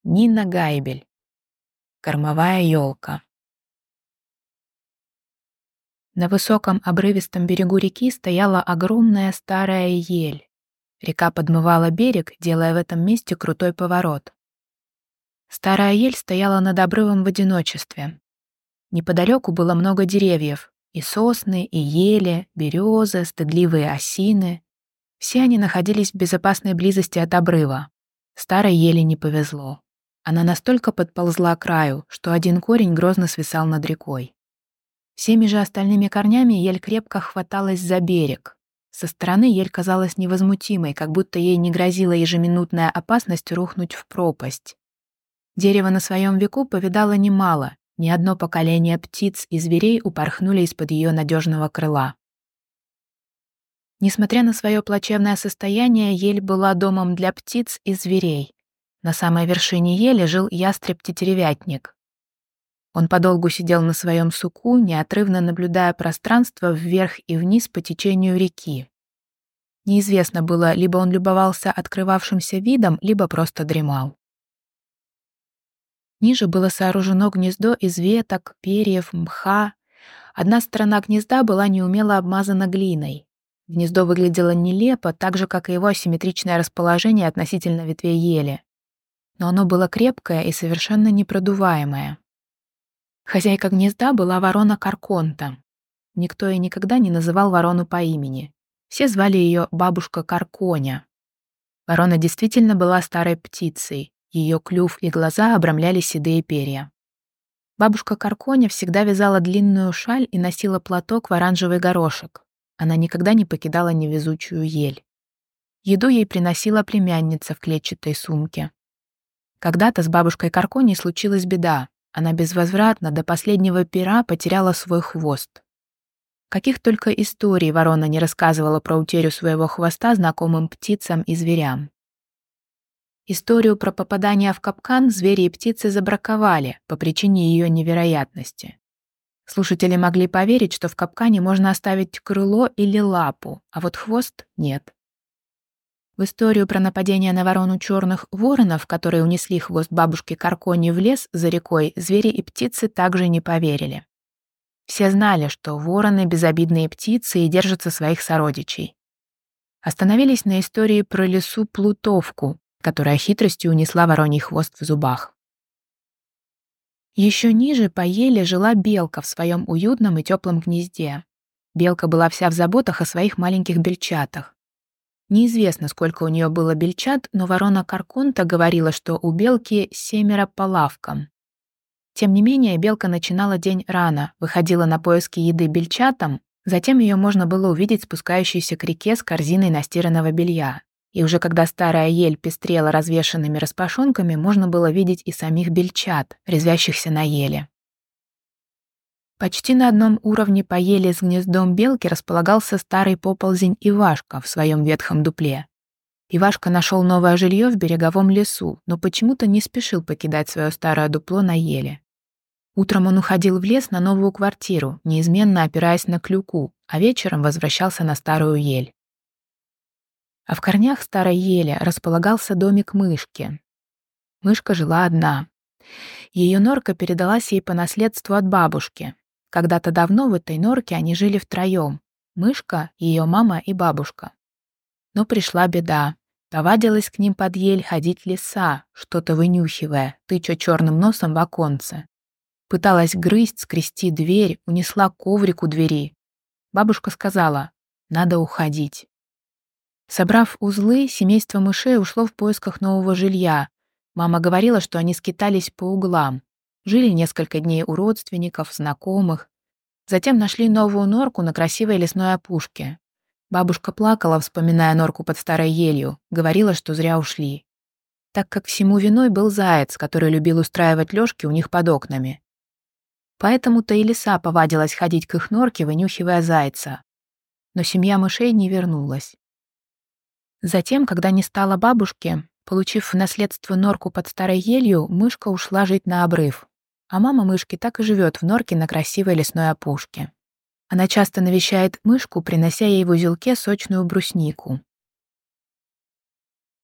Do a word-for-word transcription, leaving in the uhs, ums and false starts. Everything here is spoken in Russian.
Нина Гайбель. Кормовая елка. На высоком обрывистом берегу реки стояла огромная старая ель. Река подмывала берег, делая в этом месте крутой поворот. Старая ель стояла над обрывом в одиночестве. Неподалеку было много деревьев, и сосны, и ели, березы, стыдливые осины. Все они находились в безопасной близости от обрыва. Старой ели не повезло. Она настолько подползла к краю, что один корень грозно свисал над рекой. Всеми же остальными корнями ель крепко хваталась за берег. Со стороны ель казалась невозмутимой, как будто ей не грозила ежеминутная опасность рухнуть в пропасть. Дерево на своем веку повидало немало, ни одно поколение птиц и зверей упорхнули из-под ее надежного крыла. Несмотря на свое плачевное состояние, ель была домом для птиц и зверей. На самой вершине ели жил ястреб-тетеревятник. Он подолгу сидел на своем суку, неотрывно наблюдая пространство вверх и вниз по течению реки. Неизвестно было, либо он любовался открывавшимся видом, либо просто дремал. Ниже было сооружено гнездо из веток, перьев, мха. Одна сторона гнезда была неумело обмазана глиной. Гнездо выглядело нелепо, так же, как и его асимметричное расположение относительно ветвей ели. Но оно было крепкое и совершенно непродуваемое. Хозяйка гнезда была ворона Карконта. Никто и никогда не называл ворону по имени. Все звали ее бабушка Карконя. Ворона действительно была старой птицей. Ее клюв и глаза обрамляли седые перья. Бабушка Карконя всегда вязала длинную шаль и носила платок в оранжевый горошек. Она никогда не покидала невезучую ель. Еду ей приносила племянница в клетчатой сумке. Когда-то с бабушкой Карконей случилась беда. Она безвозвратно до последнего пера потеряла свой хвост. Каких только историй ворона не рассказывала про утерю своего хвоста знакомым птицам и зверям. Историю про попадание в капкан звери и птицы забраковали по причине ее невероятности. Слушатели могли поверить, что в капкане можно оставить крыло или лапу, а вот хвост — нет. В историю про нападение на ворону черных воронов, которые унесли хвост бабушки Каркони в лес за рекой, звери и птицы также не поверили. Все знали, что вороны — безобидные птицы и держатся своих сородичей. Остановились на истории про лису Плутовку, которая хитростью унесла вороний хвост в зубах. Еще ниже по еле жила белка в своем уютном и теплом гнезде. Белка была вся в заботах о своих маленьких бельчатах. Неизвестно, сколько у нее было бельчат, но ворона Карконта говорила, что у белки семеро по лавкам. Тем не менее, белка начинала день рано, выходила на поиски еды бельчатам, затем ее можно было увидеть спускающейся к реке с корзиной настиранного белья. И уже когда старая ель пестрела развешанными распашонками, можно было видеть и самих бельчат, резвящихся на еле. Почти на одном уровне по еле с гнездом белки располагался старый поползень Ивашка в своем ветхом дупле. Ивашка нашел новое жилье в береговом лесу, но почему-то не спешил покидать свое старое дупло на еле. Утром он уходил в лес на новую квартиру, неизменно опираясь на клюку, а вечером возвращался на старую ель. А в корнях старой ели располагался домик мышки. Мышка жила одна. Ее норка передалась ей по наследству от бабушки. Когда-то давно в этой норке они жили втроем — мышка, ее мама и бабушка. Но пришла беда. Повадилась к ним под ель ходить лиса, что-то вынюхивая, тыча черным носом в оконце. Пыталась грызть, скрести дверь, унесла коврик у двери. Бабушка сказала: «Надо уходить». Собрав узлы, семейство мышей ушло в поисках нового жилья. Мама говорила, что они скитались по углам. Жили несколько дней у родственников, знакомых. Затем нашли новую норку на красивой лесной опушке. Бабушка плакала, вспоминая норку под старой елью, говорила, что зря ушли. Так как всему виной был заяц, который любил устраивать лёжки у них под окнами. Поэтому-то и лиса повадилась ходить к их норке, вынюхивая зайца. Но семья мышей не вернулась. Затем, когда не стало бабушки, получив в наследство норку под старой елью, мышка ушла жить на обрыв. А мама мышки так и живет в норке на красивой лесной опушке. Она часто навещает мышку, принося ей в узелке сочную бруснику.